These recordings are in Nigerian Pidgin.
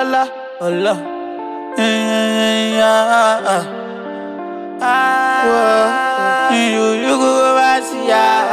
la, oh la. You go back to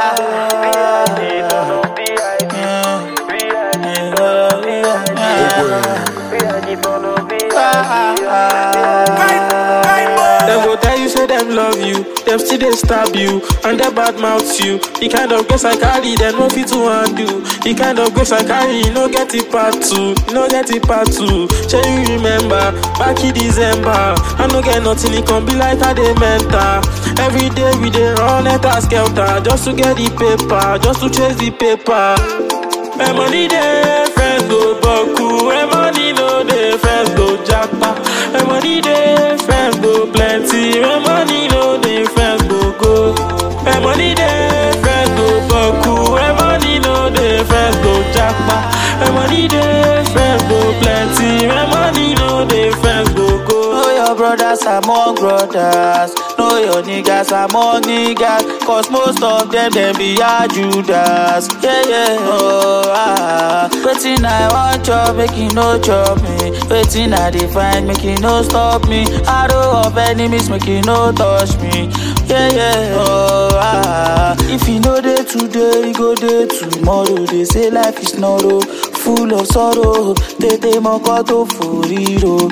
Them go tell you say them love you, them still they stab you, and they bad mouth you. The kind of grace I carry, them no fit to undo. The kind of grace I carry, you no get it part two, you no get it part two. Shall you remember, back in December, I no get nothing, it can be like a day mental. Every day we dey run at a skelter, just to get the paper, just to chase the paper. My money dey, friends go boku. My money no dey, friends go japa. My money dey, friends go plenty. My money no dey, friends go go. My money dey, friends go boku. My money no dey, friends go japa. My money dey, friends go plenty. My money no dey, friends go go. know your brothers among brothers, know your niggas among niggas, cause most of them be a Judas. Yeah, waiting I want chop, make you no chop me. Waiting I define, make you no stop me. Arrow of enemies, make you no touch me. If you know day today, you go day tomorrow. They say life is narrow, full of sorrow. Tete mokoto furiro.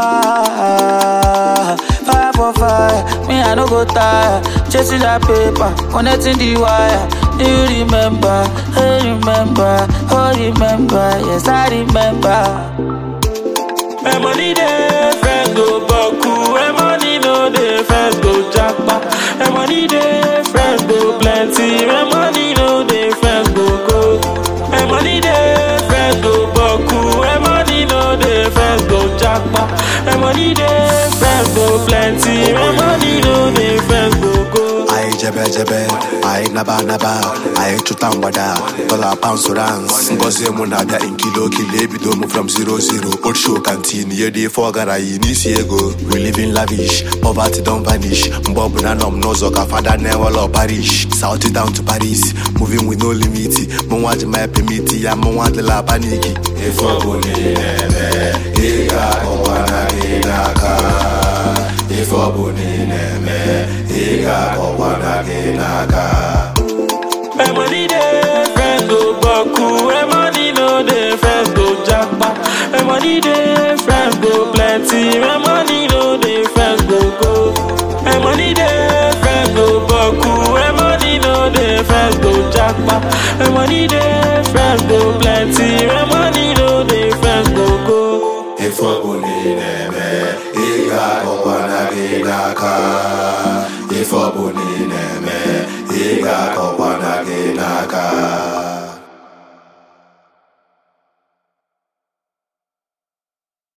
Fire for fire, me I no go tire. Chasing that paper, connecting the wire. Do you remember? I remember. Oh remember, yes I remember. My money dey, friends go boku. My money no dey, friends go japa. My money dey, friends go plenty. My money no dey, friends go go. My money dey, friends go boku. My money no dey, friends go japa. My money dey, friends go plenty. My money no dey, friends go go. I jebe, I naba, I chutambada, dollar pounds rans. Ngozi munabia in kilo, kilebido move from 00. Old show canteen, ye day for garai, nisi ego. We live in lavish, poverty don't vanish. Mbob nanom nozoka, father never law parish. South down to Paris, moving with no limit. Mwaj my permiti, ya mwaj la paniki. Ifo boni neme, ika owana inaka. Ifo boni neme, ika owana inaka. My money dey, friends go boku. My money no dey, friends go japa. My money dey, friends go plenty. My money no dey, friends go go. My money dey, friends go boku. My money no dey, friends go japa. My money dey, friends go plenty. My money no dey, friends go go. Ifo boni neme, ika owana inaka. Ifo boni neme, ika owana inaka.